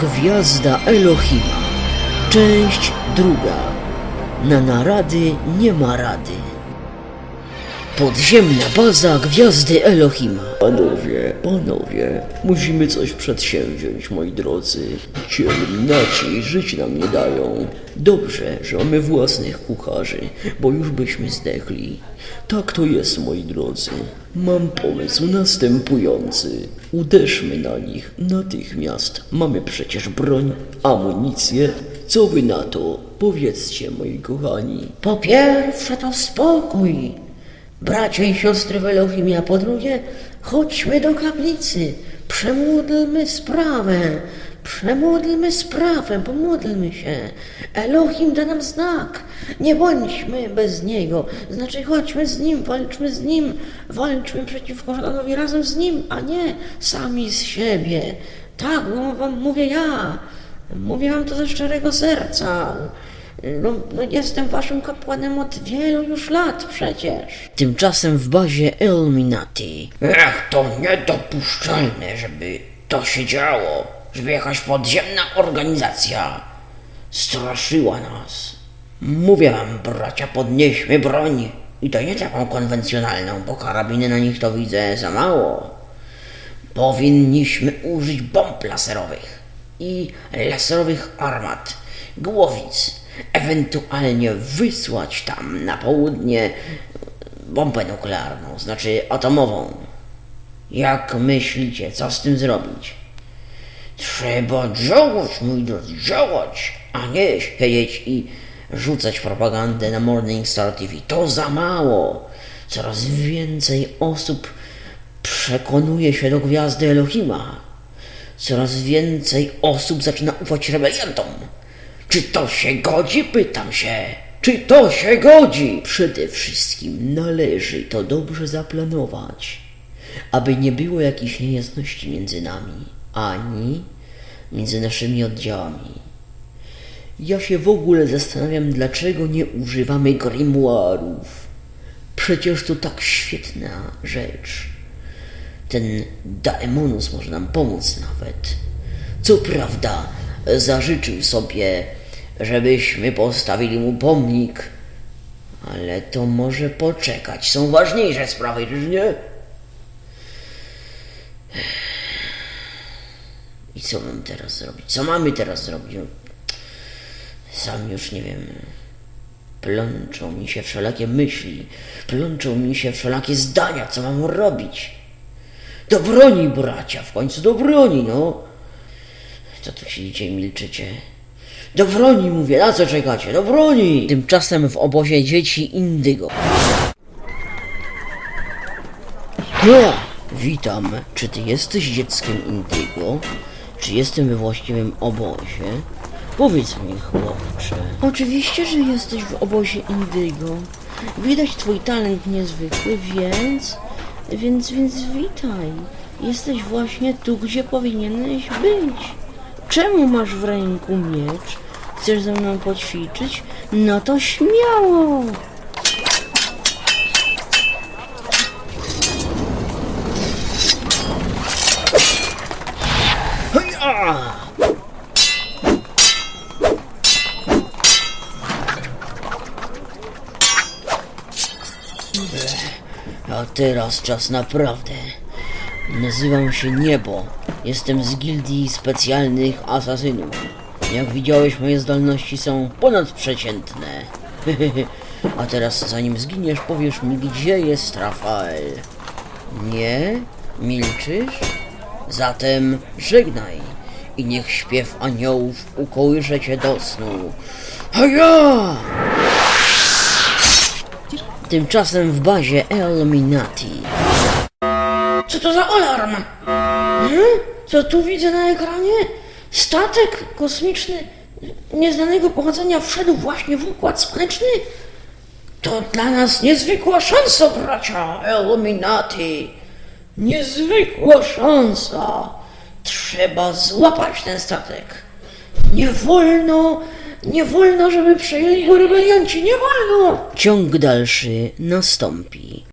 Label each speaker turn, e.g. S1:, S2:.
S1: Gwiazda Elohima. Część druga. Na narady nie ma rady. Podziemna baza Gwiazdy Elohima. Panowie, musimy coś przedsięwziąć, moi drodzy. Ci eliminaci żyć nam nie dają. Dobrze, że mamy własnych kucharzy, bo już byśmy zdechli. Tak to jest, moi drodzy. Mam pomysł następujący. Uderzmy na nich natychmiast. Mamy przecież broń, amunicję. Co wy na to? Powiedzcie, moi kochani.
S2: Po pierwsze to spokój, bracia i siostry w Elohimie, a po drugie chodźmy do kaplicy, przemódlmy sprawę, pomódlmy się. Elohim da nam znak, nie bądźmy bez niego, znaczy chodźmy z nim, walczmy przeciwko szatanowi razem z nim, a nie sami z siebie. Tak, wam mówię wam to ze szczerego serca. No jestem waszym kapłanem od wielu już lat przecież.
S1: Tymczasem w bazie Illuminati.
S2: To niedopuszczalne, żeby to się działo, żeby jakaś podziemna organizacja straszyła nas. Mówię wam, bracia, podnieśmy broń. I to nie taką konwencjonalną, bo karabiny na nich to widzę za mało. Powinniśmy użyć bomb laserowych i laserowych armat, głowic, ewentualnie wysłać tam na południe bombę nuklearną, znaczy atomową. Jak myślicie, co z tym zrobić? Trzeba działać, mój drodzy, działać, a nie siedzieć i rzucać propagandę na Morning Star TV. To za mało. Coraz więcej osób przekonuje się do Gwiazdy Elohima. Coraz więcej osób zaczyna ufać rebeliantom. Czy to się godzi? Pytam się. Czy to się godzi?
S1: Przede wszystkim należy to dobrze zaplanować, aby nie było jakichś niejasności między nami, ani między naszymi oddziałami. Ja się w ogóle zastanawiam, dlaczego nie używamy grimoirów. Przecież to tak świetna rzecz. Ten Daemonus może nam pomóc nawet. Co prawda zażyczył sobie, żebyśmy postawili mu pomnik, ale to może poczekać. Są ważniejsze sprawy, czyż nie? I co mam teraz zrobić? Co mamy teraz zrobić? Sam już nie wiem. Plączą mi się wszelakie myśli, plączą mi się wszelakie zdania, co mam robić. Do broni, bracia, w końcu do broni, no. Co tu siedzicie i milczycie? Do broni, mówię, na co czekacie? Do broni! Tymczasem w obozie dzieci Indygo. Witam. Czy ty jesteś dzieckiem Indygo? Czy jestem we właściwym obozie? Powiedz mi, chłopcze. Oczywiście, że jesteś w obozie Indygo. Widać twój talent niezwykły, więc witaj. Jesteś właśnie tu, gdzie powinieneś być. Czemu masz w ręku miecz? Chcesz ze mną poćwiczyć? No to śmiało! A teraz czas naprawdę. Nazywam się Niebo. Jestem z gildii specjalnych asasynów. Jak widziałeś, moje zdolności są ponadprzeciętne. A teraz, zanim zginiesz, powiesz mi, gdzie jest Rafael. Nie? Milczysz? Zatem żegnaj i niech śpiew aniołów ukołysze cię do snu. Haja! Tymczasem w bazie Illuminati.
S2: Co to za alarm? Co tu widzę na ekranie? Statek kosmiczny nieznanego pochodzenia wszedł właśnie w Układ Słoneczny? To dla nas niezwykła szansa, bracia Illuminati. Niezwykła szansa. Trzeba złapać ten statek. Nie wolno, żeby przejęli go rebelianci. Nie wolno!
S1: Ciąg dalszy nastąpi.